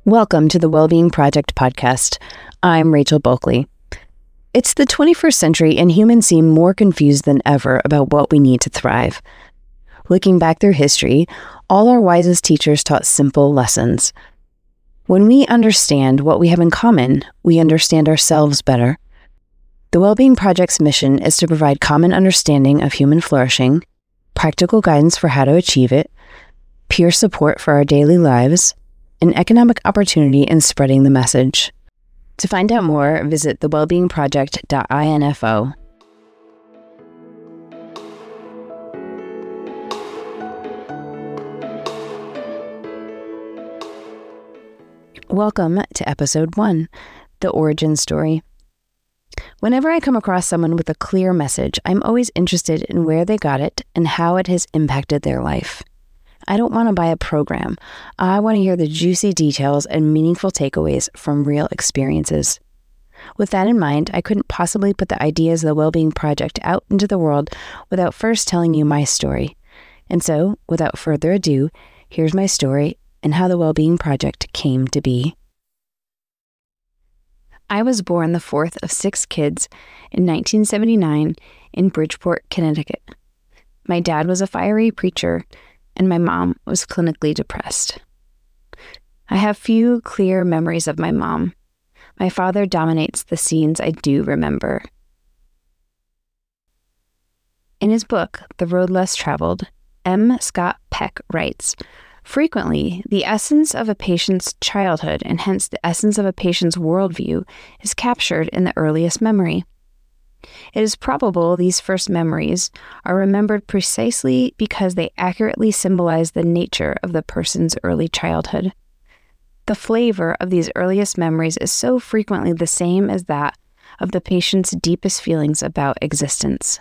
Welcome to the Wellbeing Project podcast. I'm Rachel Bulkley. It's the 21st century and humans seem more confused than ever about what we need to thrive. Looking back through history, all our wisest teachers taught simple lessons. When we understand what we have in common, we understand ourselves better. The Wellbeing Project's mission is to provide common understanding of human flourishing, practical guidance for how to achieve it, peer support for our daily lives, and economic opportunity in spreading the message. To find out more, visit thewellbeingproject.info. Welcome to episode 1, The Origin Story. Whenever I come across someone with a clear message, I'm always interested in where they got it and how it has impacted their life. I don't want to buy a program. I want to hear the juicy details and meaningful takeaways from real experiences. With that in mind, I couldn't possibly put the ideas of the Wellbeing Project out into the world without first telling you my story. And so, without further ado, here's my story and how the Wellbeing Project came to be. I was born the fourth of 6 kids in 1979 in Bridgeport, Connecticut. My dad was a fiery preacher, and my mom was clinically depressed. I have few clear memories of my mom. My father dominates the scenes I do remember. In his book, The Road Less Traveled, M. Scott Peck writes, "Frequently, the essence of a patient's childhood, and hence the essence of a patient's worldview, is captured in the earliest memory. It is probable these first memories are remembered precisely because they accurately symbolize the nature of the person's early childhood. The flavor of these earliest memories is so frequently the same as that of the patient's deepest feelings about existence.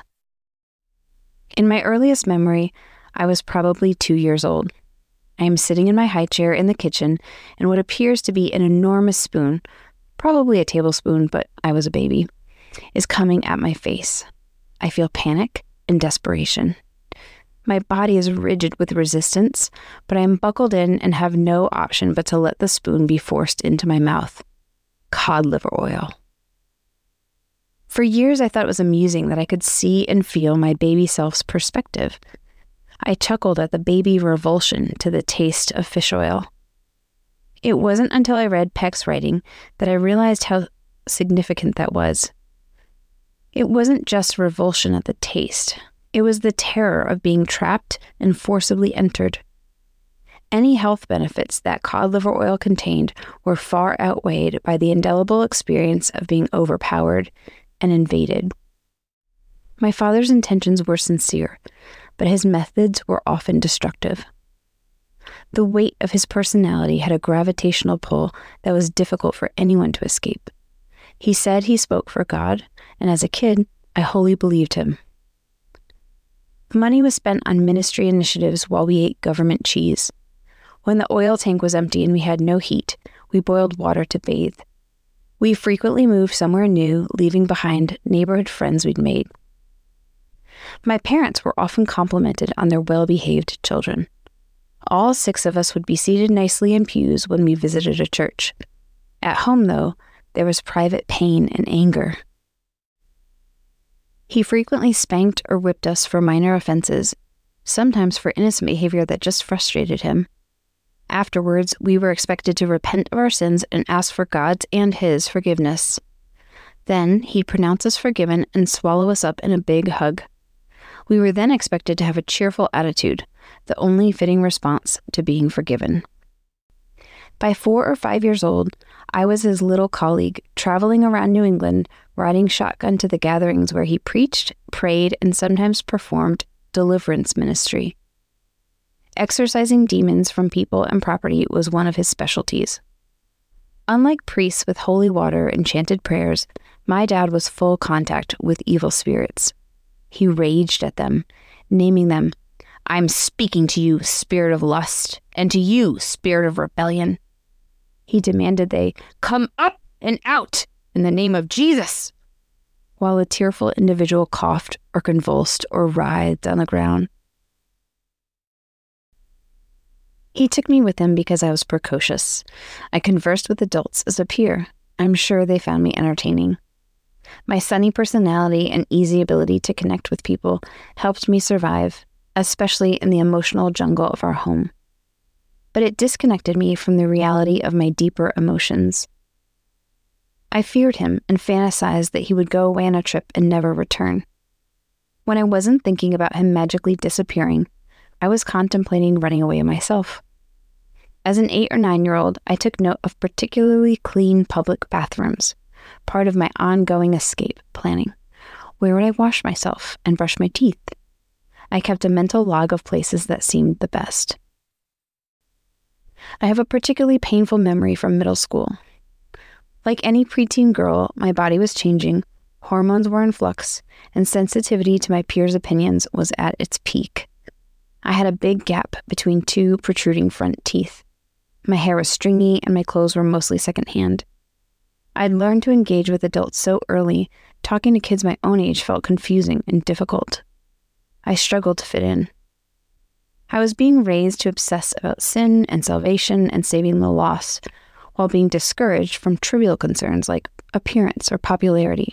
In my earliest memory, I was probably 2 years old. I am sitting in my high chair in the kitchen, and what appears to be an enormous spoon, probably a tablespoon, but I was a baby, is coming at my face. I feel panic and desperation. My body is rigid with resistance, but I am buckled in and have no option but to let the spoon be forced into my mouth. Cod liver oil. For years, I thought it was amusing that I could see and feel my baby self's perspective. I chuckled at the baby revulsion to the taste of fish oil. It wasn't until I read Peck's writing that I realized how significant that was. It wasn't just revulsion at the taste. It was the terror of being trapped and forcibly entered. Any health benefits that cod liver oil contained were far outweighed by the indelible experience of being overpowered and invaded. My father's intentions were sincere, but his methods were often destructive. The weight of his personality had a gravitational pull that was difficult for anyone to escape. He said he spoke for God, and as a kid, I wholly believed him. Money was spent on ministry initiatives while we ate government cheese. When the oil tank was empty and we had no heat, we boiled water to bathe. We frequently moved somewhere new, leaving behind neighborhood friends we'd made. My parents were often complimented on their well-behaved children. All 6 of us would be seated nicely in pews when we visited a church. At home, though, there was private pain and anger. He frequently spanked or whipped us for minor offenses, sometimes for innocent behavior that just frustrated him. Afterwards, we were expected to repent of our sins and ask for God's and his forgiveness. Then, he'd pronounce us forgiven and swallow us up in a big hug. We were then expected to have a cheerful attitude, the only fitting response to being forgiven. By 4 or 5 years old, I was his little colleague, traveling around New England, riding shotgun to the gatherings where he preached, prayed, and sometimes performed deliverance ministry. Exorcising demons from people and property was one of his specialties. Unlike priests with holy water and chanted prayers, my dad was full contact with evil spirits. He raged at them, naming them, "I'm speaking to you, spirit of lust, and to you, spirit of rebellion." He demanded they come up and out in the name of Jesus, while a tearful individual coughed or convulsed or writhed on the ground. He took me with him because I was precocious. I conversed with adults as a peer. I'm sure they found me entertaining. My sunny personality and easy ability to connect with people helped me survive, especially in the emotional jungle of our home. But it disconnected me from the reality of my deeper emotions. I feared him and fantasized that he would go away on a trip and never return. When I wasn't thinking about him magically disappearing, I was contemplating running away myself. As an 8 or 9-year-old, I took note of particularly clean public bathrooms, part of my ongoing escape planning. Where would I wash myself and brush my teeth? I kept a mental log of places that seemed the best. I have a particularly painful memory from middle school. Like any preteen girl, my body was changing, hormones were in flux, and sensitivity to my peers' opinions was at its peak. I had a big gap between 2 protruding front teeth. My hair was stringy and my clothes were mostly secondhand. I'd learned to engage with adults so early, talking to kids my own age felt confusing and difficult. I struggled to fit in. I was being raised to obsess about sin and salvation and saving the lost, while being discouraged from trivial concerns like appearance or popularity.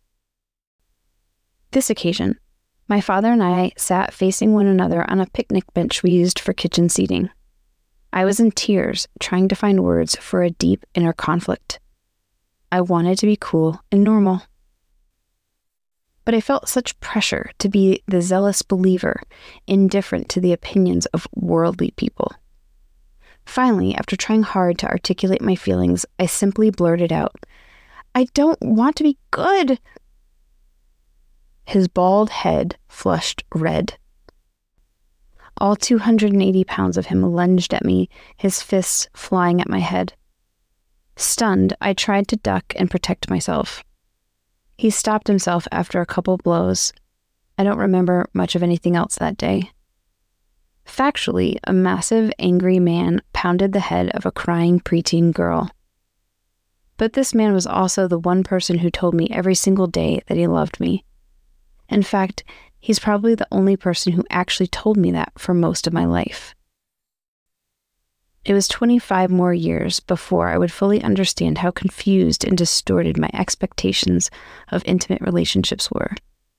This occasion, my father and I sat facing one another on a picnic bench we used for kitchen seating. I was in tears, trying to find words for a deep inner conflict. I wanted to be cool and normal. But I felt such pressure to be the zealous believer, indifferent to the opinions of worldly people. Finally, after trying hard to articulate my feelings, I simply blurted out, "I don't want to be good." His bald head flushed red. All 280 pounds of him lunged at me, his fists flying at my head. Stunned, I tried to duck and protect myself. He stopped himself after a couple blows. I don't remember much of anything else that day. Factually, a massive, angry man pounded the head of a crying preteen girl. But this man was also the one person who told me every single day that he loved me. In fact, he's probably the only person who actually told me that for most of my life. It was 25 more years before I would fully understand how confused and distorted my expectations of intimate relationships were.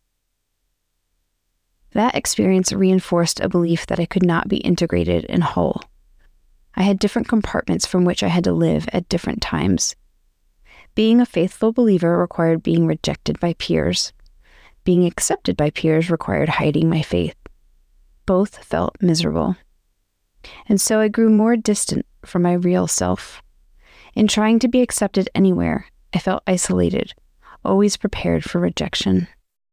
That experience reinforced a belief that I could not be integrated and whole. I had different compartments from which I had to live at different times. Being a faithful believer required being rejected by peers. Being accepted by peers required hiding my faith. Both felt miserable. And so I grew more distant from my real self. In trying to be accepted anywhere, I felt isolated, always prepared for rejection.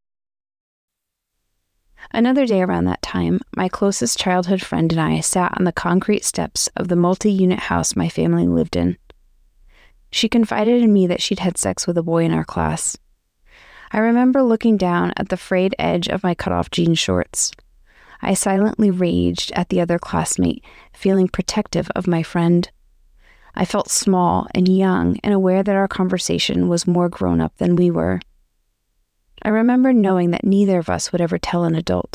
Another day around that time, my closest childhood friend and I sat on the concrete steps of the multi-unit house my family lived in. She confided in me that she'd had sex with a boy in our class. I remember looking down at the frayed edge of my cut-off jean shorts. I silently raged at the other classmate, feeling protective of my friend. I felt small and young and aware that our conversation was more grown-up than we were. I remember knowing that neither of us would ever tell an adult.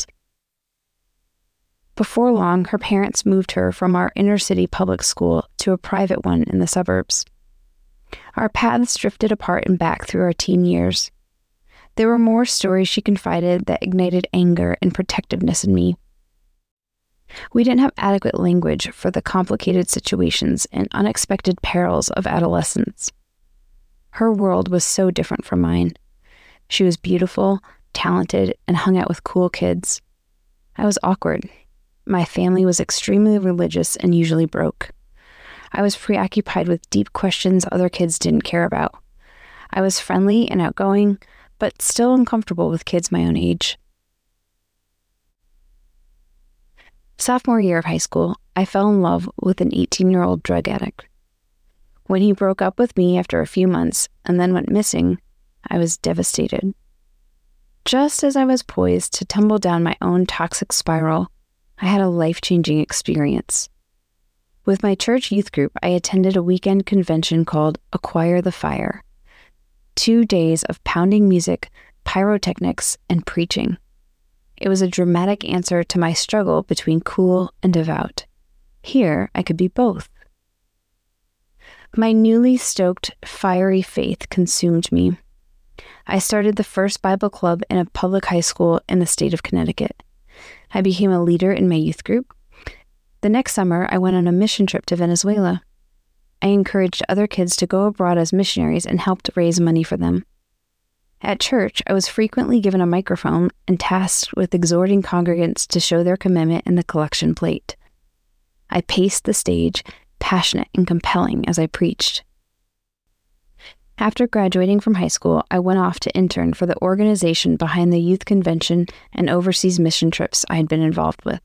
Before long, her parents moved her from our inner-city public school to a private one in the suburbs. Our paths drifted apart and back through our teen years. There were more stories she confided that ignited anger and protectiveness in me. We didn't have adequate language for the complicated situations and unexpected perils of adolescence. Her world was so different from mine. She was beautiful, talented, and hung out with cool kids. I was awkward. My family was extremely religious and usually broke. I was preoccupied with deep questions other kids didn't care about. I was friendly and outgoing, but still uncomfortable with kids my own age. Sophomore year of high school, I fell in love with an 18-year-old drug addict. When he broke up with me after a few months and then went missing, I was devastated. Just as I was poised to tumble down my own toxic spiral, I had a life-changing experience. With my church youth group, I attended a weekend convention called Acquire the Fire. 2 days of pounding music, pyrotechnics, and preaching. It was a dramatic answer to my struggle between cool and devout. Here, I could be both. My newly stoked, fiery faith consumed me. I started the first Bible club in a public high school in the state of Connecticut. I became a leader in my youth group. The next summer, I went on a mission trip to Venezuela. I encouraged other kids to go abroad as missionaries and helped raise money for them. At church, I was frequently given a microphone and tasked with exhorting congregants to show their commitment in the collection plate. I paced the stage, passionate and compelling as I preached. After graduating from high school, I went off to intern for the organization behind the youth convention and overseas mission trips I had been involved with.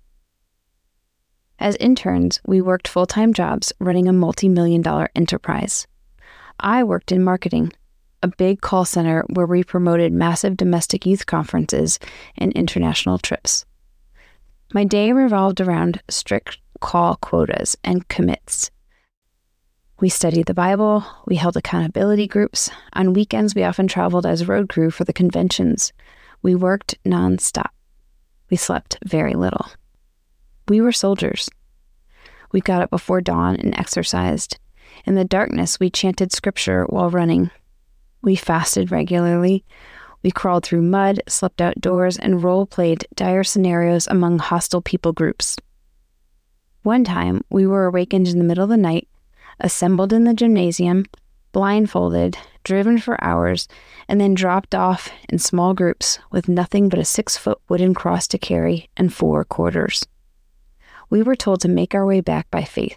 As interns, we worked full-time jobs running a multi-million-dollar enterprise. I worked in marketing, a big call center where we promoted massive domestic youth conferences and international trips. My day revolved around strict call quotas and commits. We studied the Bible, we held accountability groups. On weekends, we often traveled as road crew for the conventions. We worked nonstop. We slept very little. We were soldiers. We got up before dawn and exercised. In the darkness, we chanted scripture while running. We fasted regularly. We crawled through mud, slept outdoors, and role-played dire scenarios among hostile people groups. One time, we were awakened in the middle of the night, assembled in the gymnasium, blindfolded, driven for hours, and then dropped off in small groups with nothing but a 6-foot wooden cross to carry and 4 quarters. We were told to make our way back by faith.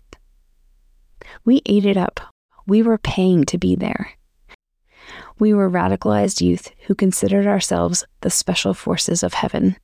We ate it up. We were paying to be there. We were radicalized youth who considered ourselves the special forces of heaven.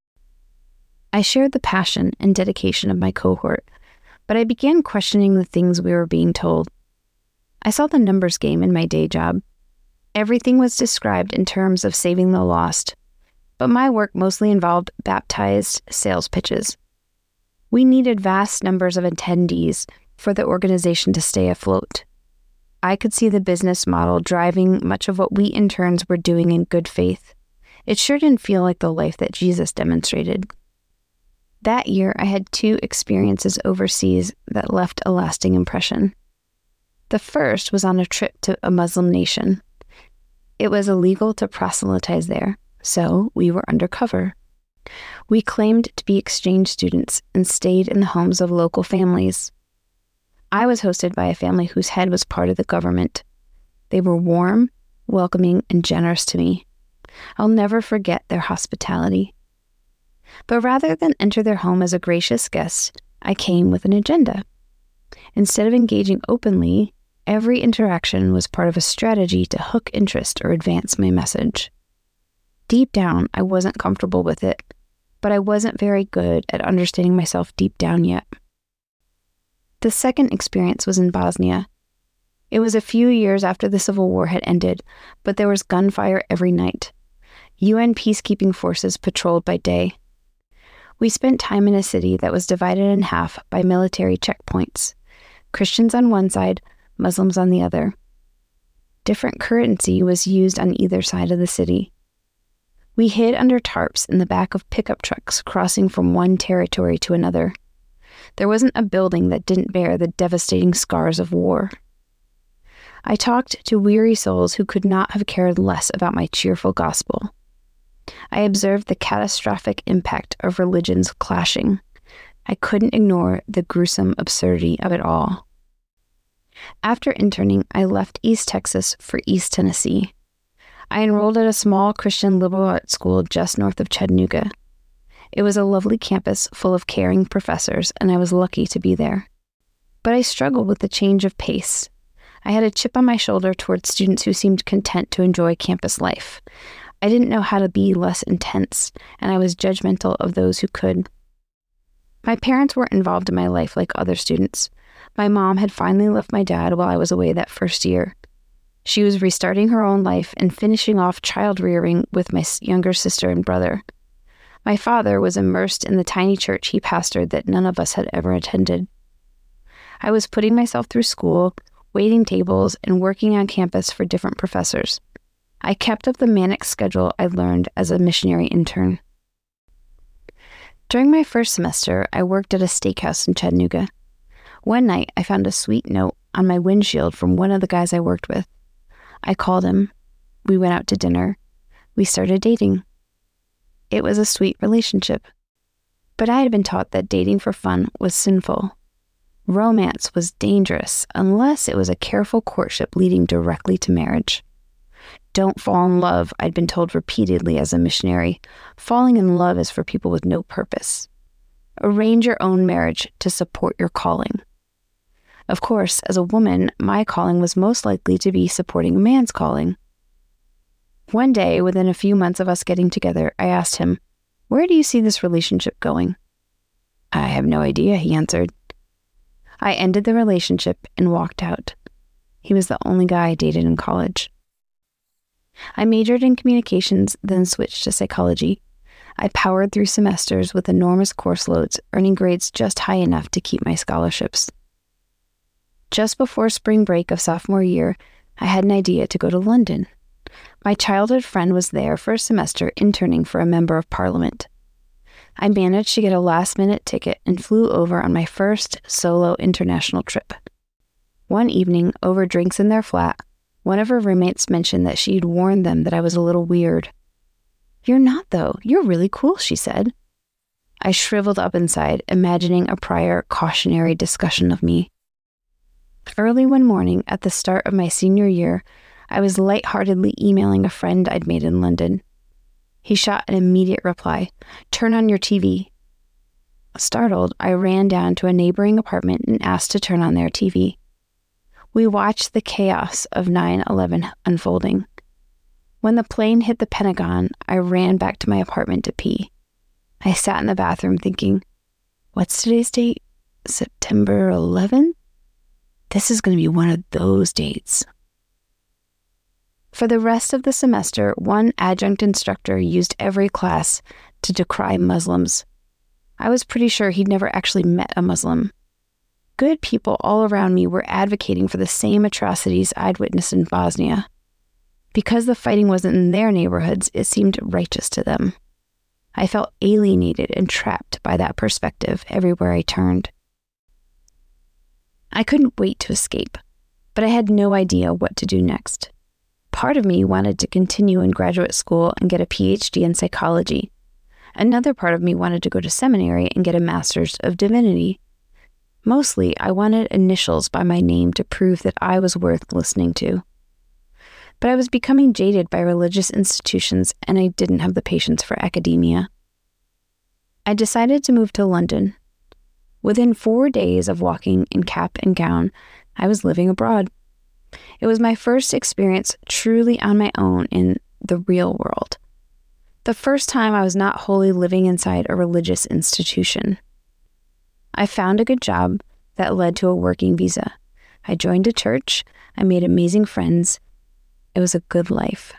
I shared the passion and dedication of my cohort, but I began questioning the things we were being told. I saw the numbers game in my day job. Everything was described in terms of saving the lost, but my work mostly involved baptized sales pitches. We needed vast numbers of attendees for the organization to stay afloat. I could see the business model driving much of what we interns were doing in good faith. It sure didn't feel like the life that Jesus demonstrated. That year, I had 2 experiences overseas that left a lasting impression. The first was on a trip to a Muslim nation. It was illegal to proselytize there, so we were undercover. We claimed to be exchange students and stayed in the homes of local families. I was hosted by a family whose head was part of the government. They were warm, welcoming, and generous to me. I'll never forget their hospitality. But rather than enter their home as a gracious guest, I came with an agenda. Instead of engaging openly, every interaction was part of a strategy to hook interest or advance my message. Deep down, I wasn't comfortable with it, but I wasn't very good at understanding myself deep down yet. The second experience was in Bosnia. It was a few years after the Civil War had ended, but there was gunfire every night. UN peacekeeping forces patrolled by day. We spent time in a city that was divided in half by military checkpoints. Christians on one side, Muslims on the other. Different currency was used on either side of the city. We hid under tarps in the back of pickup trucks crossing from one territory to another. There wasn't a building that didn't bear the devastating scars of war. I talked to weary souls who could not have cared less about my cheerful gospel. I observed the catastrophic impact of religions clashing. I couldn't ignore the gruesome absurdity of it all. After interning, I left East Texas for East Tennessee. I enrolled at a small Christian liberal arts school just north of Chattanooga. It was a lovely campus full of caring professors, and I was lucky to be there. But I struggled with the change of pace. I had a chip on my shoulder towards students who seemed content to enjoy campus life. I didn't know how to be less intense, and I was judgmental of those who could. My parents weren't involved in my life like other students. My mom had finally left my dad while I was away that first year. She was restarting her own life and finishing off child rearing with my younger sister and brother. My father was immersed in the tiny church he pastored that none of us had ever attended. I was putting myself through school, waiting tables, and working on campus for different professors. I kept up the manic schedule I learned as a missionary intern. During my first semester, I worked at a steakhouse in Chattanooga. One night, I found a sweet note on my windshield from one of the guys I worked with. I called him. We went out to dinner. We started dating. It was a sweet relationship. But I had been taught that dating for fun was sinful. Romance was dangerous unless it was a careful courtship leading directly to marriage. Don't fall in love, I'd been told repeatedly as a missionary. Falling in love is for people with no purpose. Arrange your own marriage to support your calling. Of course, as a woman, my calling was most likely to be supporting a man's calling. One day, within a few months of us getting together, I asked him, "Where do you see this relationship going?" "I have no idea," he answered. I ended the relationship and walked out. He was the only guy I dated in college. I majored in communications, then switched to psychology. I powered through semesters with enormous course loads, earning grades just high enough to keep my scholarships. Just before spring break of sophomore year, I had an idea to go to London. My childhood friend was there for a semester interning for a member of parliament. I managed to get a last-minute ticket and flew over on my first solo international trip. One evening, over drinks in their flat, one of her roommates mentioned that she'd warned them that I was a little weird. "You're not, though. You're really cool," she said. I shriveled up inside, imagining a prior cautionary discussion of me. Early one morning, at the start of my senior year, I was lightheartedly emailing a friend I'd made in London. He shot an immediate reply, "Turn on your TV." Startled, I ran down to a neighboring apartment and asked to turn on their TV. We watched the chaos of 9/11 unfolding. When the plane hit the Pentagon, I ran back to my apartment to pee. I sat in the bathroom thinking, what's today's date? September 11th? This is going to be one of those dates. For the rest of the semester, one adjunct instructor used every class to decry Muslims. I was pretty sure he'd never actually met a Muslim. Good people all around me were advocating for the same atrocities I'd witnessed in Bosnia. Because the fighting wasn't in their neighborhoods, it seemed righteous to them. I felt alienated and trapped by that perspective everywhere I turned. I couldn't wait to escape, but I had no idea what to do next. Part of me wanted to continue in graduate school and get a PhD in psychology. Another part of me wanted to go to seminary and get a master's of divinity. Mostly, I wanted initials by my name to prove that I was worth listening to. But I was becoming jaded by religious institutions, and I didn't have the patience for academia. I decided to move to London. Within 4 days of walking in cap and gown, I was living abroad. It was my first experience truly on my own in the real world. The first time I was not wholly living inside a religious institution. I found a good job that led to a working visa. I joined a church. I made amazing friends. It was a good life.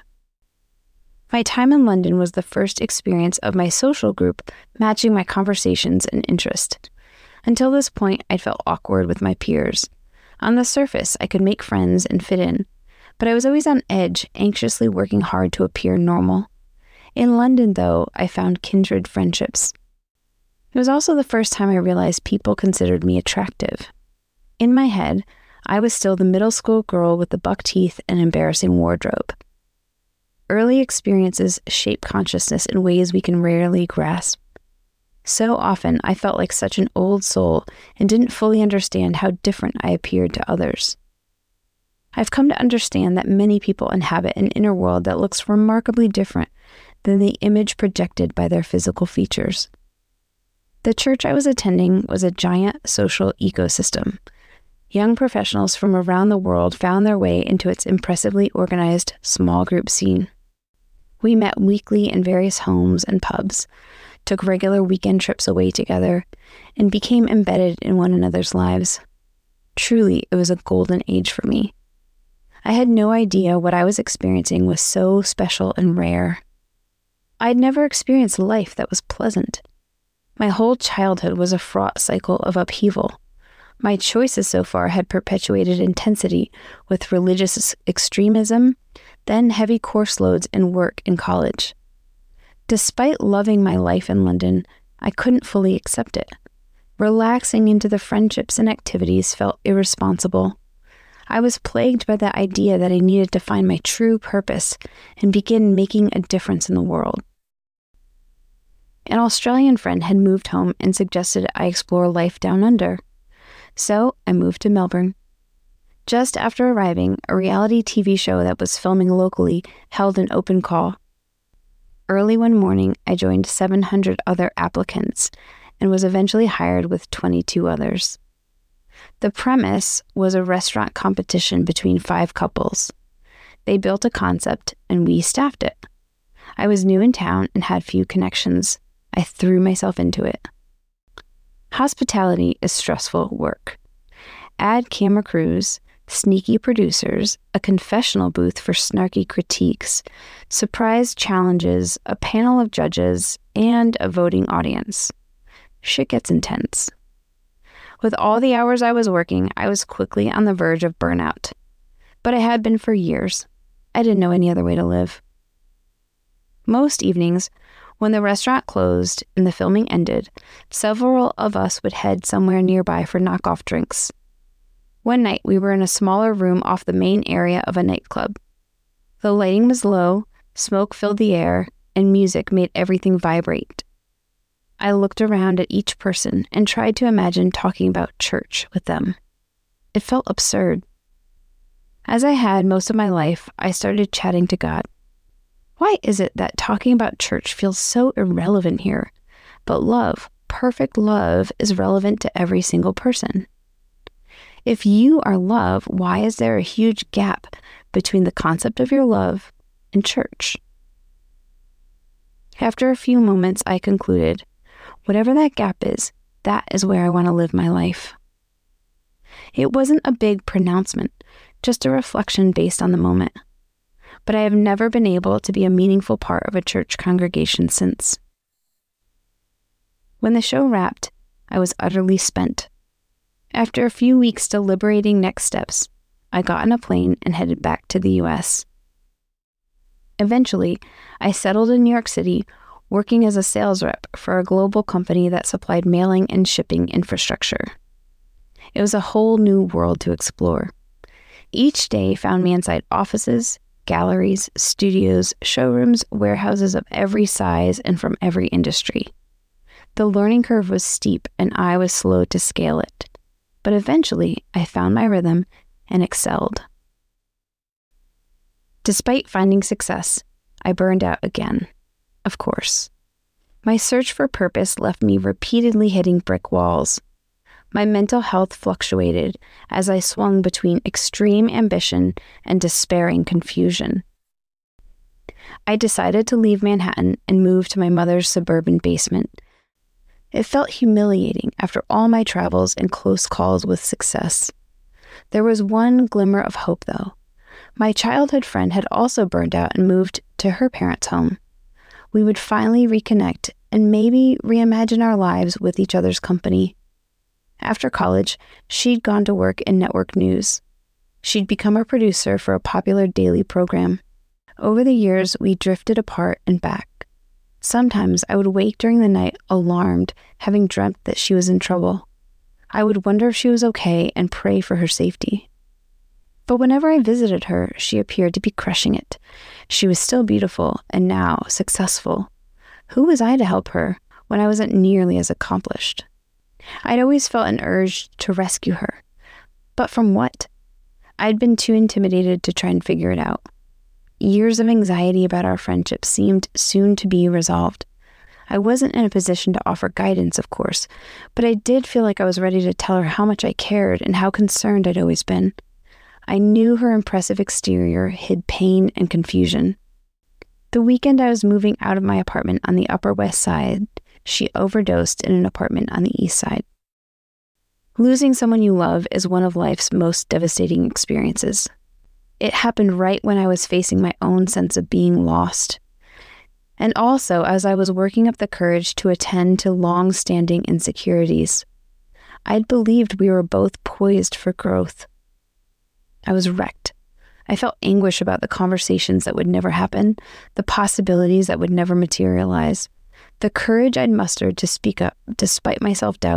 My time in London was the first experience of my social group matching my conversations and interest. Until this point, I'd felt awkward with my peers. On the surface, I could make friends and fit in, but I was always on edge, anxiously working hard to appear normal. In London, though, I found kindred friendships. It was also the first time I realized people considered me attractive. In my head, I was still the middle school girl with the buck teeth and embarrassing wardrobe. Early experiences shape consciousness in ways we can rarely grasp. So often, I felt like such an old soul and didn't fully understand how different I appeared to others. I've come to understand that many people inhabit an inner world that looks remarkably different than the image projected by their physical features. The church I was attending was a giant social ecosystem. Young professionals from around the world found their way into its impressively organized small group scene. We met weekly in various homes and pubs, took regular weekend trips away together, and became embedded in one another's lives. Truly, it was a golden age for me. I had no idea what I was experiencing was so special and rare. I had never experienced life that was pleasant. My whole childhood was a fraught cycle of upheaval. My choices so far had perpetuated intensity with religious extremism, then heavy course loads in work and college. Despite loving my life in London, I couldn't fully accept it. Relaxing into the friendships and activities felt irresponsible. I was plagued by the idea that I needed to find my true purpose and begin making a difference in the world. An Australian friend had moved home and suggested I explore life down under. So I moved to Melbourne. Just after arriving, a reality TV show that was filming locally held an open call. Early one morning, I joined 700 other applicants and was eventually hired with 22 others. The premise was a restaurant competition between 5 couples. They built a concept and we staffed it. I was new in town and had few connections. I threw myself into it. Hospitality is stressful work. Add camera crews, sneaky producers, a confessional booth for snarky critiques, surprise challenges, a panel of judges, and a voting audience. Shit gets intense. With all the hours I was working, I was quickly on the verge of burnout. But I had been for years. I didn't know any other way to live. Most evenings, when the restaurant closed and the filming ended, several of us would head somewhere nearby for knockoff drinks. One night, we were in a smaller room off the main area of a nightclub. The lighting was low, smoke filled the air, and music made everything vibrate. I looked around at each person and tried to imagine talking about church with them. It felt absurd. As I had most of my life, I started chatting to God. Why is it that talking about church feels so irrelevant here, but love, perfect love, is relevant to every single person? If you are love, why is there a huge gap between the concept of your love and church? After a few moments, I concluded, whatever that gap is, that is where I want to live my life. It wasn't a big pronouncement, just a reflection based on the moment. But I have never been able to be a meaningful part of a church congregation since. When the show wrapped, I was utterly spent. After a few weeks deliberating next steps, I got on a plane and headed back to the U.S. Eventually, I settled in New York City, working as a sales rep for a global company that supplied mailing and shipping infrastructure. It was a whole new world to explore. Each day found me inside offices, galleries, studios, showrooms, warehouses of every size and from every industry. The learning curve was steep and I was slow to scale it. But eventually, I found my rhythm and excelled. Despite finding success, I burned out again, of course. My search for purpose left me repeatedly hitting brick walls. My mental health fluctuated as I swung between extreme ambition and despairing confusion. I decided to leave Manhattan and move to my mother's suburban basement. It felt humiliating after all my travels and close calls with success. There was one glimmer of hope, though. My childhood friend had also burned out and moved to her parents' home. We would finally reconnect and maybe reimagine our lives with each other's company. After college, she'd gone to work in network news. She'd become a producer for a popular daily program. Over the years, we drifted apart and back. Sometimes I would wake during the night alarmed, having dreamt that she was in trouble. I would wonder if she was okay and pray for her safety. But whenever I visited her, she appeared to be crushing it. She was still beautiful and now successful. Who was I to help her when I wasn't nearly as accomplished? I'd always felt an urge to rescue her. But from what? I'd been too intimidated to try and figure it out. Years of anxiety about our friendship seemed soon to be resolved. I wasn't in a position to offer guidance, of course, but I did feel like I was ready to tell her how much I cared and how concerned I'd always been. I knew her impressive exterior hid pain and confusion. The weekend I was moving out of my apartment on the Upper West Side, she overdosed in an apartment on the East Side. Losing someone you love is one of life's most devastating experiences. It happened right when I was facing my own sense of being lost. And also as I was working up the courage to attend to long-standing insecurities. I'd believed we were both poised for growth. I was wrecked. I felt anguish about the conversations that would never happen, the possibilities that would never materialize. The courage I'd mustered to speak up despite my self-doubt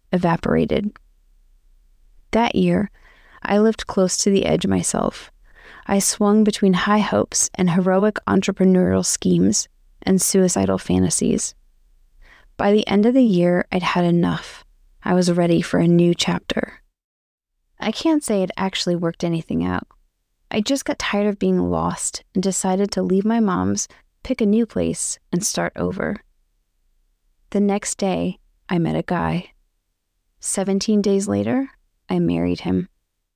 evaporated. That year, I lived close to the edge myself. I swung between high hopes and heroic entrepreneurial schemes and suicidal fantasies. By the end of the year, I'd had enough. I was ready for a new chapter. I can't say I'd actually worked anything out. I just got tired of being lost and decided to leave my mom's, pick a new place, and start over. The next day, I met a guy. 17 days later, I married him.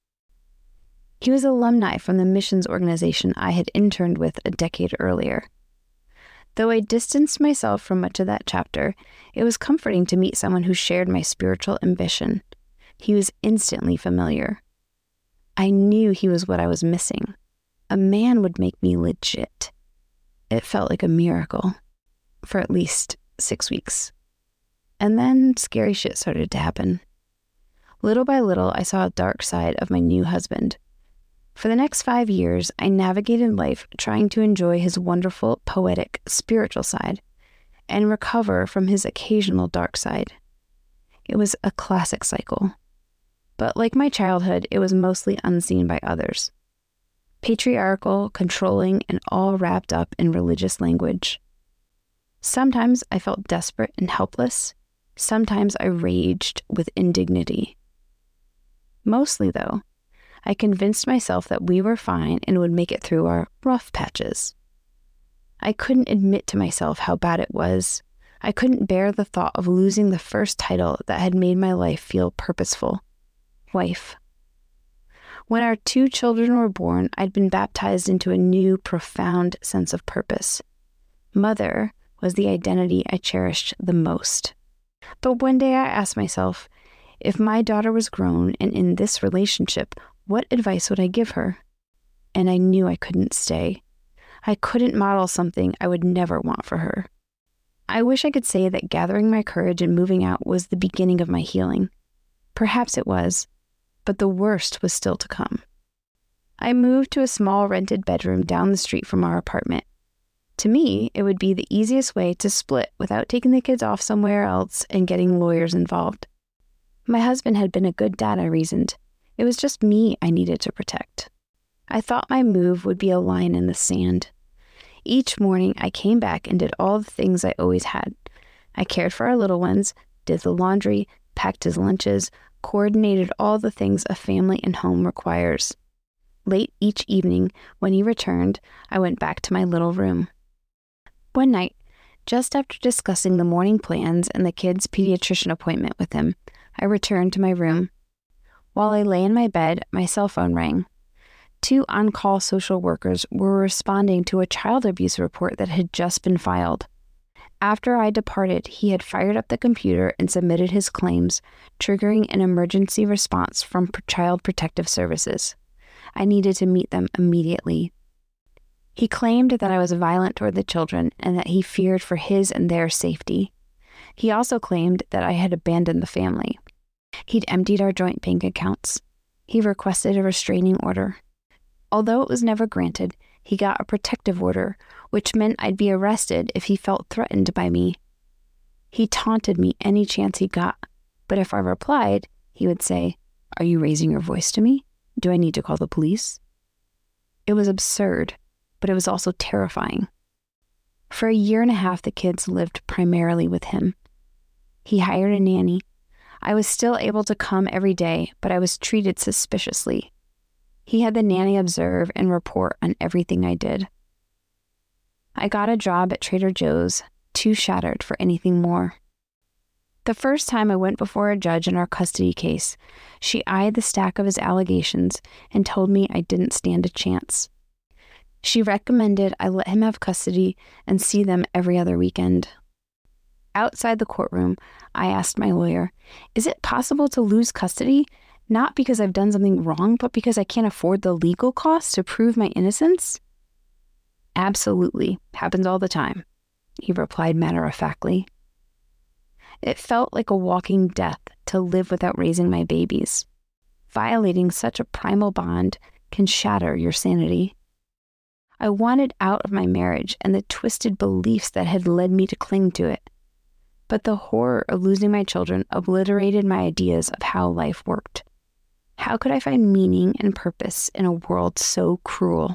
He was alumni from the missions organization I had interned with a decade earlier. Though I distanced myself from much of that chapter, it was comforting to meet someone who shared my spiritual ambition. He was instantly familiar. I knew he was what I was missing. A man would make me legit. It felt like a miracle for at least 6 weeks. And then scary shit started to happen. Little by little, I saw a dark side of my new husband. For the next 5 years, I navigated life trying to enjoy his wonderful, poetic, spiritual side and recover from his occasional dark side. It was a classic cycle. But like my childhood, it was mostly unseen by others. Patriarchal, controlling, and all wrapped up in religious language. Sometimes I felt desperate and helpless. Sometimes I raged with indignity. Mostly, though, I convinced myself that we were fine and would make it through our rough patches. I couldn't admit to myself how bad it was. I couldn't bear the thought of losing the first title that had made my life feel purposeful. Wife. When our 2 children were born, I'd been baptized into a new, profound sense of purpose. Mother was the identity I cherished the most. But one day I asked myself, if my daughter was grown and in this relationship, what advice would I give her? And I knew I couldn't stay. I couldn't model something I would never want for her. I wish I could say that gathering my courage and moving out was the beginning of my healing. Perhaps it was, but the worst was still to come. I moved to a small rented bedroom down the street from our apartment. To me, it would be the easiest way to split without taking the kids off somewhere else and getting lawyers involved. My husband had been a good dad, I reasoned. It was just me I needed to protect. I thought my move would be a line in the sand. Each morning, I came back and did all the things I always had. I cared for our little ones, did the laundry, packed his lunches, coordinated all the things a family and home requires. Late each evening, when he returned, I went back to my little room. One night, just after discussing the morning plans and the kids' pediatrician appointment with him, I returned to my room. While I lay in my bed, my cell phone rang. 2 on-call social workers were responding to a child abuse report that had just been filed. After I departed, he had fired up the computer and submitted his claims, triggering an emergency response from Child Protective Services. I needed to meet them immediately. He claimed that I was violent toward the children and that he feared for his and their safety. He also claimed that I had abandoned the family. He'd emptied our joint bank accounts. He requested a restraining order. Although it was never granted, he got a protective order, which meant I'd be arrested if he felt threatened by me. He taunted me any chance he got, but if I replied, he would say, "Are you raising your voice to me? Do I need to call the police?" It was absurd, but it was also terrifying. For a year and a half, the kids lived primarily with him. He hired a nanny. I was still able to come every day, but I was treated suspiciously. He had the nanny observe and report on everything I did. I got a job at Trader Joe's, too shattered for anything more. The first time I went before a judge in our custody case, she eyed the stack of his allegations and told me I didn't stand a chance. She recommended I let him have custody and see them every other weekend. Outside the courtroom, I asked my lawyer, "Is it possible to lose custody? Not because I've done something wrong, but because I can't afford the legal costs to prove my innocence?" "Absolutely. Happens all the time," he replied matter-of-factly. It felt like a walking death to live without raising my babies. Violating such a primal bond can shatter your sanity. I wanted out of my marriage and the twisted beliefs that had led me to cling to it. but the horror of losing my children obliterated my ideas of how life worked. How could I find meaning and purpose in a world so cruel?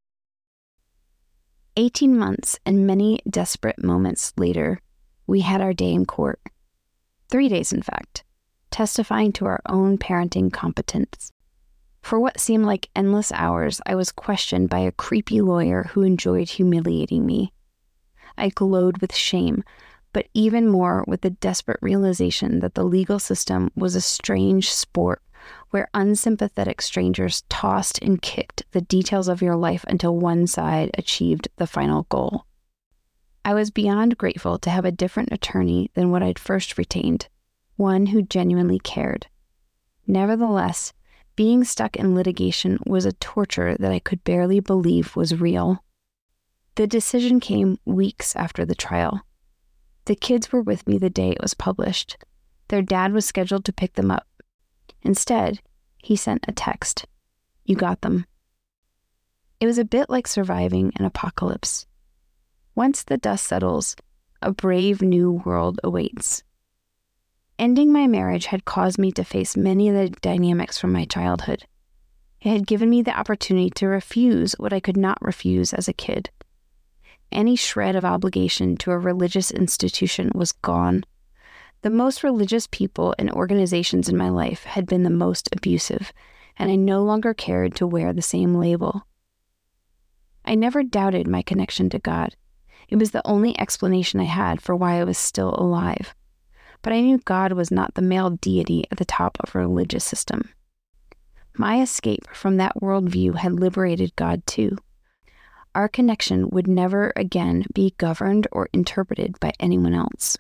18 months and many desperate moments later, we had our day in court. 3 days, in fact, testifying to our own parenting competence. For what seemed like endless hours, I was questioned by a creepy lawyer who enjoyed humiliating me. I glowed with shame, but even more with the desperate realization that the legal system was a strange sport where unsympathetic strangers tossed and kicked the details of your life until one side achieved the final goal. I was beyond grateful to have a different attorney than what I'd first retained, one who genuinely cared. Nevertheless, being stuck in litigation was a torture that I could barely believe was real. The decision came weeks after the trial. The kids were with me the day it was published. Their dad was scheduled to pick them up. Instead, he sent a text. "You got them." It was a bit like surviving an apocalypse. Once the dust settles, a brave new world awaits. Ending my marriage had caused me to face many of the dynamics from my childhood. It had given me the opportunity to refuse what I could not refuse as a kid. Any shred of obligation to a religious institution was gone. The most religious people and organizations in my life had been the most abusive, and I no longer cared to wear the same label. I never doubted my connection to God. It was the only explanation I had for why I was still alive. But I knew God was not the male deity at the top of a religious system. My escape from that worldview had liberated God too. Our connection would never again be governed or interpreted by anyone else.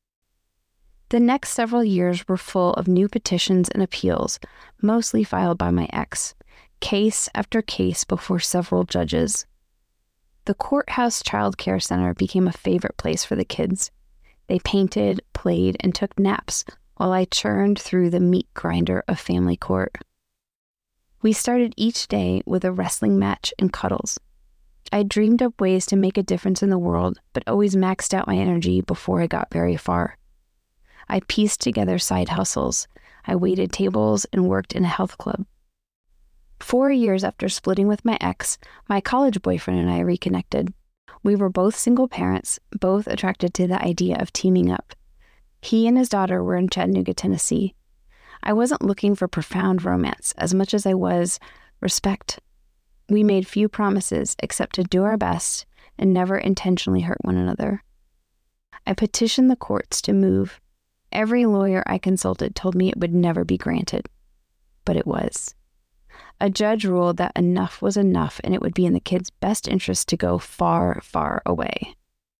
The next several years were full of new petitions and appeals, mostly filed by my ex, case after case before several judges. The courthouse child care center became a favorite place for the kids. They painted, played, and took naps while I churned through the meat grinder of family court. We started each day with a wrestling match and cuddles. I dreamed up ways to make a difference in the world, but always maxed out my energy before I got very far. I pieced together side hustles. I waited tables and worked in a health club. 4 years after splitting with my ex, my college boyfriend and I reconnected. We were both single parents, both attracted to the idea of teaming up. He and his daughter were in Chattanooga, Tennessee. I wasn't looking for profound romance as much as I was respect. We made few promises except to do our best and never intentionally hurt one another. I petitioned the courts to move. Every lawyer I consulted told me it would never be granted, but it was. A judge ruled that enough was enough and it would be in the kids' best interest to go far, far away.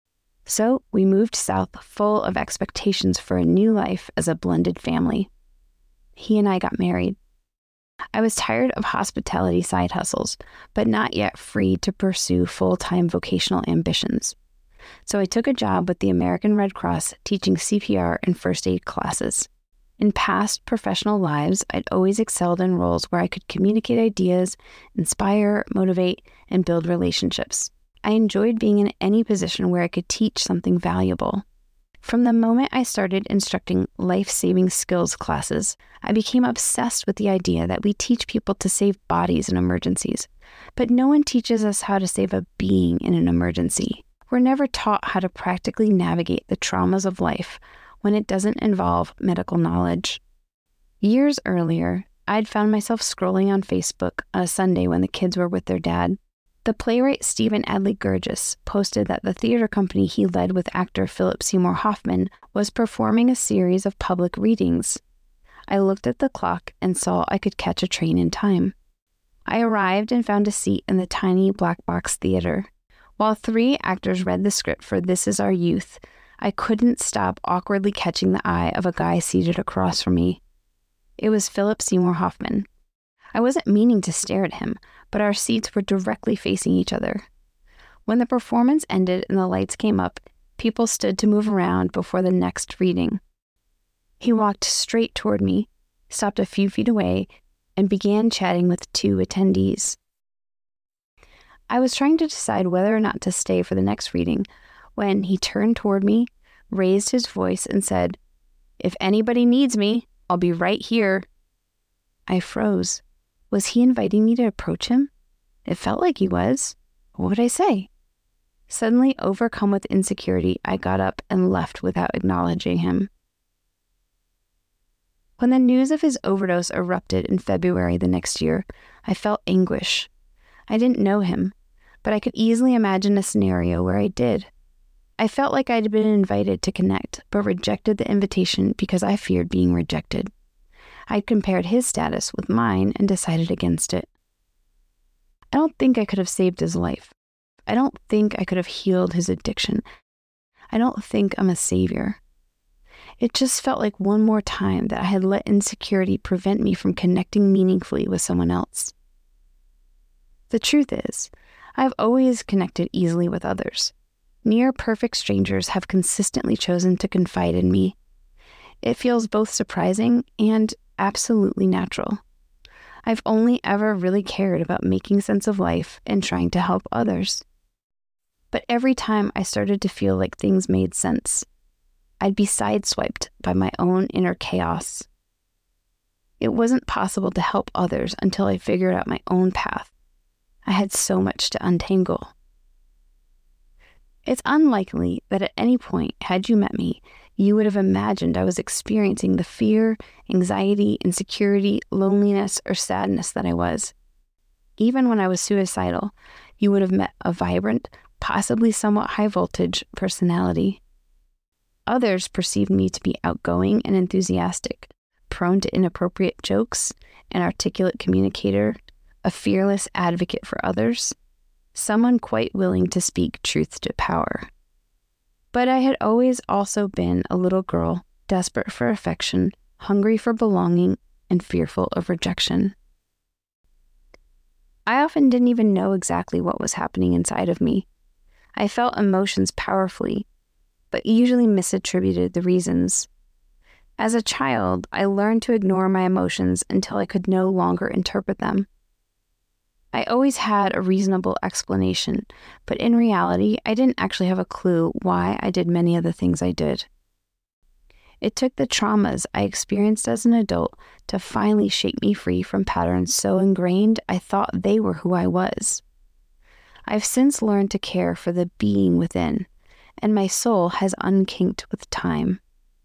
So we moved south full of expectations for a new life as a blended family. He and I got married. I was tired of hospitality side hustles, but not yet free to pursue full-time vocational ambitions. So I took a job with the American Red Cross teaching CPR and first aid classes. In past professional lives, I'd always excelled in roles where I could communicate ideas, inspire, motivate, and build relationships. I enjoyed being in any position where I could teach something valuable. From the moment I started instructing life-saving skills classes, I became obsessed with the idea that we teach people to save bodies in emergencies, but no one teaches us how to save a being in an emergency. We're never taught how to practically navigate the traumas of life when it doesn't involve medical knowledge. Years earlier, I'd found myself scrolling on Facebook on a Sunday when the kids were with their dad. The playwright Stephen Adly Guirgis posted that the theater company he led with actor Philip Seymour Hoffman was performing a series of public readings. I looked at the clock and saw I could catch a train in time. I arrived and found a seat in the tiny black box theater. While 3 actors read the script for This Is Our Youth, I couldn't stop awkwardly catching the eye of a guy seated across from me. It was Philip Seymour Hoffman. I wasn't meaning to stare at him, but our seats were directly facing each other. When the performance ended and the lights came up, people stood to move around before the next reading. He walked straight toward me, stopped a few feet away, and began chatting with 2 attendees. I was trying to decide whether or not to stay for the next reading when he turned toward me, raised his voice and said, "If anybody needs me, I'll be right here." I froze. Was he inviting me to approach him? It felt like he was. What would I say? Suddenly overcome with insecurity, I got up and left without acknowledging him. When the news of his overdose erupted in February the next year, I felt anguish. I didn't know him, but I could easily imagine a scenario where I did. I felt like I'd been invited to connect, but rejected the invitation because I feared being rejected. I'd compared his status with mine and decided against it. I don't think I could have saved his life. I don't think I could have healed his addiction. I don't think I'm a savior. It just felt like one more time that I had let insecurity prevent me from connecting meaningfully with someone else. The truth is, I've always connected easily with others. Near perfect strangers have consistently chosen to confide in me. It feels both surprising and absolutely natural. I've only ever really cared about making sense of life and trying to help others. But every time I started to feel like things made sense, I'd be sideswiped by my own inner chaos. It wasn't possible to help others until I figured out my own path. I had so much to untangle. It's unlikely that at any point, had you met me, you would have imagined I was experiencing the fear, anxiety, insecurity, loneliness, or sadness that I was. Even when I was suicidal, you would have met a vibrant, possibly somewhat high-voltage personality. Others perceived me to be outgoing and enthusiastic, prone to inappropriate jokes, an articulate communicator, a fearless advocate for others, someone quite willing to speak truth to power. But I had always also been a little girl, desperate for affection, hungry for belonging, and fearful of rejection. I often didn't even know exactly what was happening inside of me. I felt emotions powerfully, but usually misattributed the reasons. As a child, I learned to ignore my emotions until I could no longer interpret them. I always had a reasonable explanation, but in reality, I didn't actually have a clue why I did many of the things I did. It took the traumas I experienced as an adult to finally shake me free from patterns so ingrained I thought they were who I was. I've since learned to care for the being within, and my soul has unkinked with time.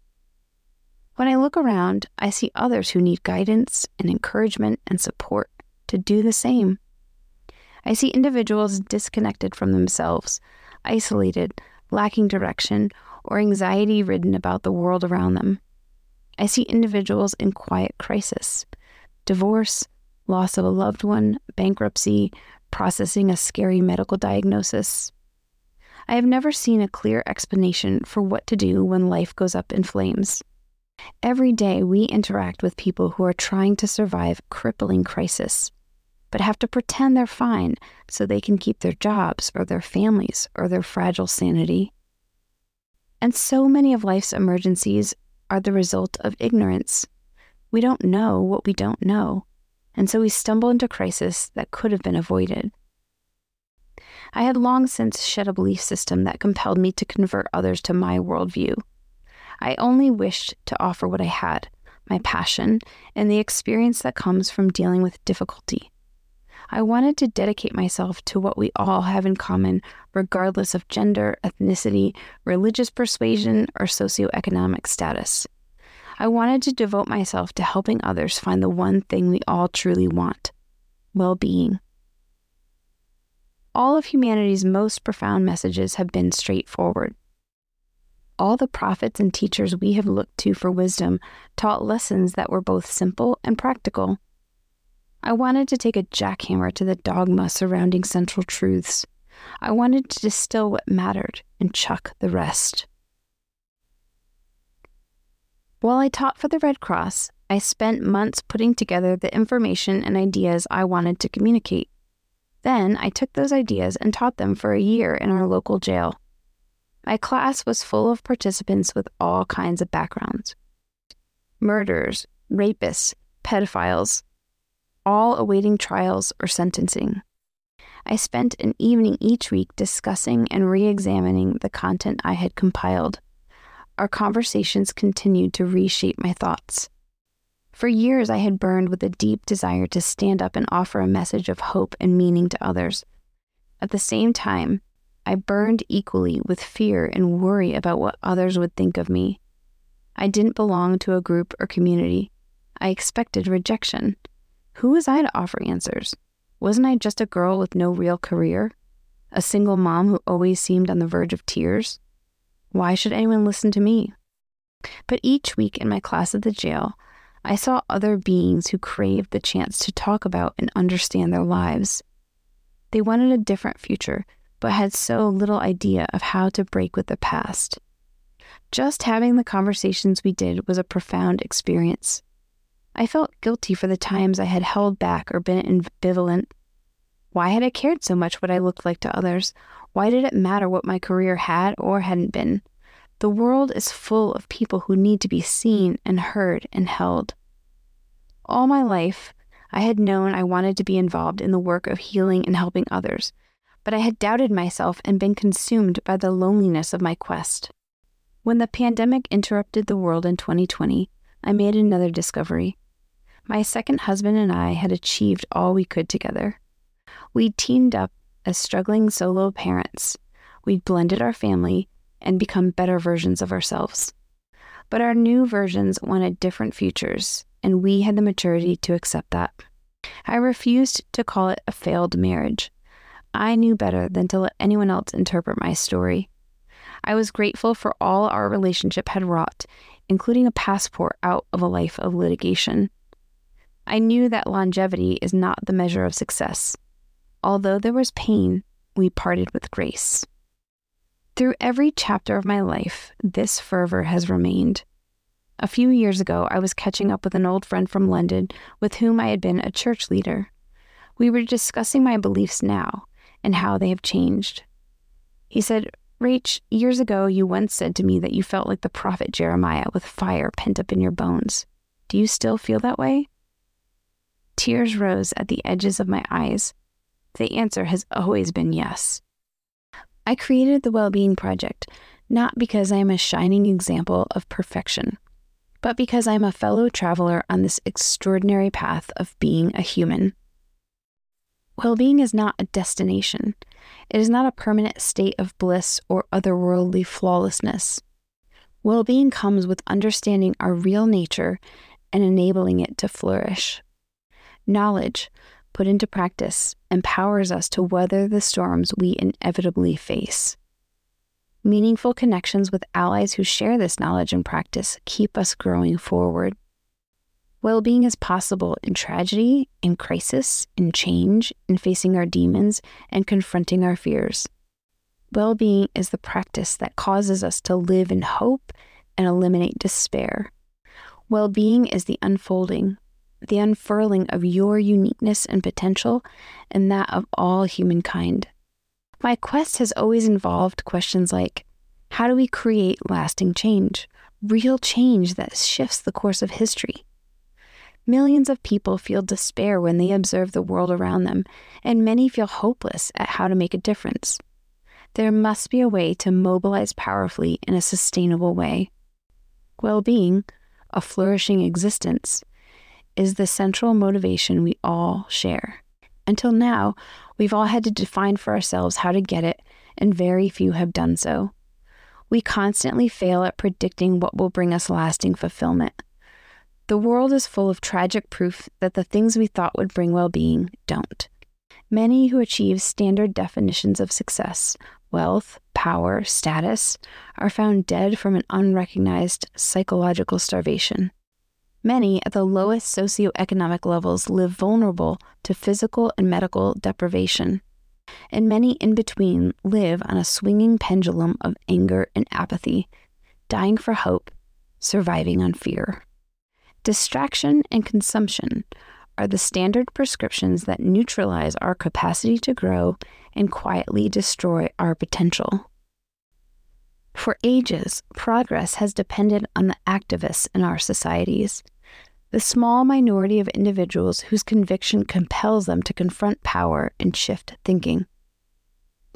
When I look around, I see others who need guidance and encouragement and support to do the same. I see individuals disconnected from themselves, isolated, lacking direction, or anxiety-ridden about the world around them. I see individuals in quiet crisis, divorce, loss of a loved one, bankruptcy, processing a scary medical diagnosis. I have never seen a clear explanation for what to do when life goes up in flames. Every day we interact with people who are trying to survive crippling crisis, but have to pretend they're fine so they can keep their jobs or their families or their fragile sanity. And so many of life's emergencies are the result of ignorance. We don't know what we don't know, and so we stumble into crisis that could have been avoided. I had long since shed a belief system that compelled me to convert others to my worldview. I only wished to offer what I had, my passion, and the experience that comes from dealing with difficulty. I wanted to dedicate myself to what we all have in common, regardless of gender, ethnicity, religious persuasion, or socioeconomic status. I wanted to devote myself to helping others find the one thing we all truly want: well-being. All of humanity's most profound messages have been straightforward. All the prophets and teachers we have looked to for wisdom taught lessons that were both simple and practical. I wanted to take a jackhammer to the dogma surrounding central truths. I wanted to distill what mattered and chuck the rest. While I taught for the Red Cross, I spent months putting together the information and ideas I wanted to communicate. Then I took those ideas and taught them for a year in our local jail. My class was full of participants with all kinds of backgrounds: murderers, rapists, pedophiles, all awaiting trials or sentencing. I spent an evening each week discussing and re-examining the content I had compiled. our conversations continued to reshape my thoughts. For years, I had burned with a deep desire to stand up and offer a message of hope and meaning to others. At the same time, I burned equally with fear and worry about what others would think of me. I didn't belong to a group or community. I expected rejection. Who was I to offer answers? Wasn't I just a girl with no real career? A single mom who always seemed on the verge of tears? Why should anyone listen to me? But each week in my class at the jail, I saw other beings who craved the chance to talk about and understand their lives. They wanted a different future, but had so little idea of how to break with the past. Just having the conversations we did was a profound experience. I felt guilty for the times I had held back or been ambivalent. Why had I cared so much what I looked like to others? Why did it matter what my career had or hadn't been? The world is full of people who need to be seen and heard and held. All my life, I had known I wanted to be involved in the work of healing and helping others, but I had doubted myself and been consumed by the loneliness of my quest. When the pandemic interrupted the world in 2020, I made another discovery. My second husband and I had achieved all we could together. We'd teamed up as struggling solo parents. We'd blended our family and become better versions of ourselves. But our new versions wanted different futures, and we had the maturity to accept that. I refused to call it a failed marriage. I knew better than to let anyone else interpret my story. I was grateful for all our relationship had wrought, including a passport out of a life of litigation. I knew that longevity is not the measure of success. Although there was pain, we parted with grace. Through every chapter of my life, this fervor has remained. A few years ago, I was catching up with an old friend from London with whom I had been a church leader. We were discussing my beliefs now and how they have changed. He said, "Rach, years ago you once said to me that you felt like the prophet Jeremiah with fire pent up in your bones. Do you still feel that way?" Tears rose at the edges of my eyes. The answer has always been yes. I created the Wellbeing Project, not because I am a shining example of perfection, but because I am a fellow traveler on this extraordinary path of being a human. Well-being is not a destination. It is not a permanent state of bliss or otherworldly flawlessness. Well-being comes with understanding our real nature and enabling it to flourish. Knowledge, put into practice, empowers us to weather the storms we inevitably face. Meaningful connections with allies who share this knowledge and practice keep us growing forward. Well-being is possible in tragedy, in crisis, in change, in facing our demons, and confronting our fears. Well-being is the practice that causes us to live in hope and eliminate despair. Well-being is the unfolding, the unfurling of your uniqueness and potential, and that of all humankind. My quest has always involved questions like, how do we create lasting change? Real change that shifts the course of history. Millions of people feel despair when they observe the world around them, and many feel hopeless at how to make a difference. There must be a way to mobilize powerfully in a sustainable way. Well-being, a flourishing existence, is the central motivation we all share. Until now, we've all had to define for ourselves how to get it, and very few have done so. We constantly fail at predicting what will bring us lasting fulfillment. The world is full of tragic proof that the things we thought would bring well-being don't. Many who achieve standard definitions of success, wealth, power, status, are found dead from an unrecognized psychological starvation. Many at the lowest socioeconomic levels live vulnerable to physical and medical deprivation, and many in between live on a swinging pendulum of anger and apathy, dying for hope, surviving on fear. Distraction and consumption are the standard prescriptions that neutralize our capacity to grow and quietly destroy our potential. For ages, progress has depended on the activists in our societies, the small minority of individuals whose conviction compels them to confront power and shift thinking.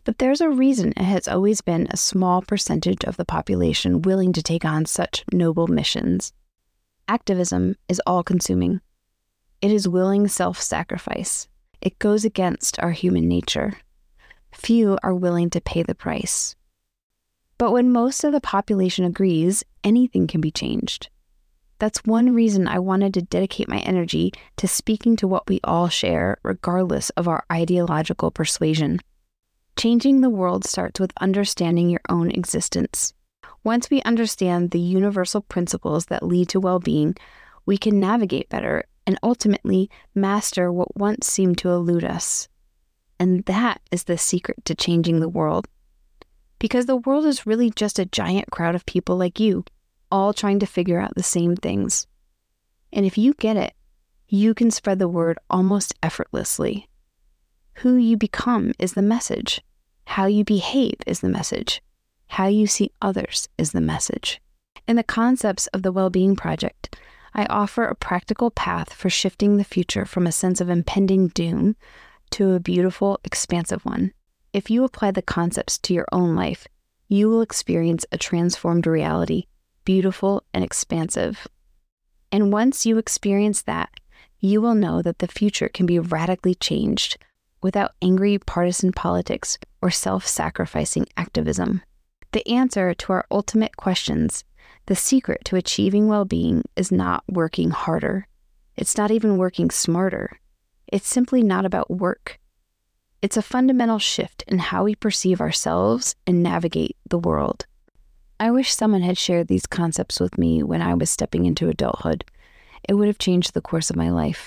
But there's a reason it has always been a small percentage of the population willing to take on such noble missions. Activism is all-consuming. It is willing self-sacrifice. It goes against our human nature. Few are willing to pay the price. But when most of the population agrees, anything can be changed. That's one reason I wanted to dedicate my energy to speaking to what we all share, regardless of our ideological persuasion. Changing the world starts with understanding your own existence. Once we understand the universal principles that lead to well-being, we can navigate better and ultimately master what once seemed to elude us. And that is the secret to changing the world. Because the world is really just a giant crowd of people like you, all trying to figure out the same things. And if you get it, you can spread the word almost effortlessly. Who you become is the message. How you behave is the message. How you see others is the message. In the concepts of the Well-Being Project, I offer a practical path for shifting the future from a sense of impending doom to a beautiful, expansive one. If you apply the concepts to your own life, you will experience a transformed reality, beautiful and expansive. And once you experience that, you will know that the future can be radically changed without angry partisan politics or self-sacrificing activism. The answer to our ultimate questions, the secret to achieving well-being, is not working harder. It's not even working smarter. It's simply not about work. It's a fundamental shift in how we perceive ourselves and navigate the world. I wish someone had shared these concepts with me when I was stepping into adulthood. It would have changed the course of my life.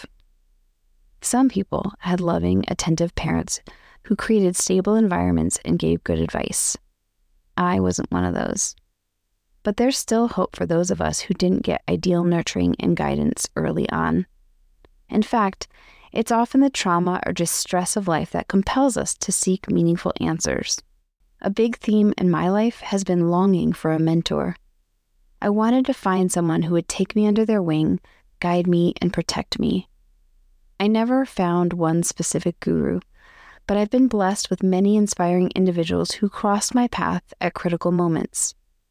Some people had loving, attentive parents who created stable environments and gave good advice. I wasn't one of those. But there's still hope for those of us who didn't get ideal nurturing and guidance early on. In fact, it's often the trauma or just stress of life that compels us to seek meaningful answers. A big theme in my life has been longing for a mentor. I wanted to find someone who would take me under their wing, guide me, and protect me. I never found one specific guru, but I've been blessed with many inspiring individuals who crossed my path at critical moments.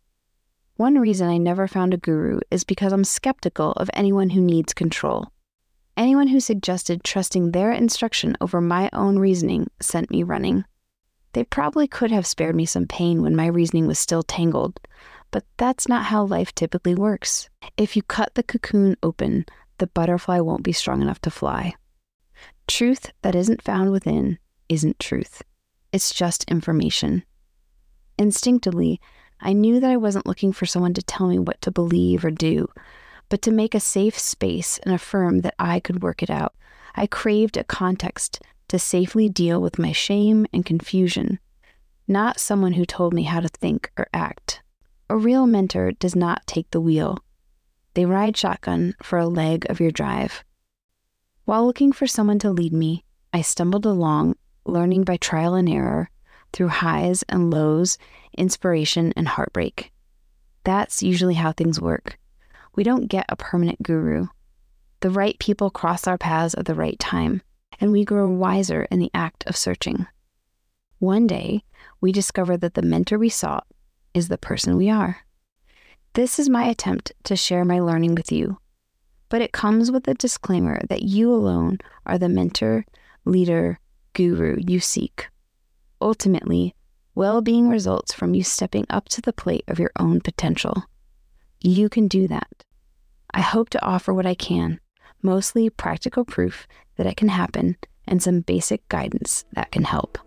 One reason I never found a guru is because I'm skeptical of anyone who needs control. Anyone who suggested trusting their instruction over my own reasoning sent me running. They probably could have spared me some pain when my reasoning was still tangled, but that's not how life typically works. If you cut the cocoon open, the butterfly won't be strong enough to fly. Truth that isn't found within isn't truth. It's just information. Instinctively, I knew that I wasn't looking for someone to tell me what to believe or do, but to make a safe space and affirm that I could work it out. I craved a context to safely deal with my shame and confusion, not someone who told me how to think or act. A real mentor does not take the wheel. They ride shotgun for a leg of your drive. While looking for someone to lead me, I stumbled along, learning by trial and error, through highs and lows, inspiration and heartbreak. That's usually how things work. We don't get a permanent guru. The right people cross our paths at the right time, and we grow wiser in the act of searching. One day, we discover that the mentor we sought is the person we are. This is my attempt to share my learning with you, but it comes with a disclaimer that you alone are the mentor, leader, guru you seek. Ultimately, well-being results from you stepping up to the plate of your own potential. You can do that. I hope to offer what I can, mostly practical proof that it can happen and some basic guidance that can help.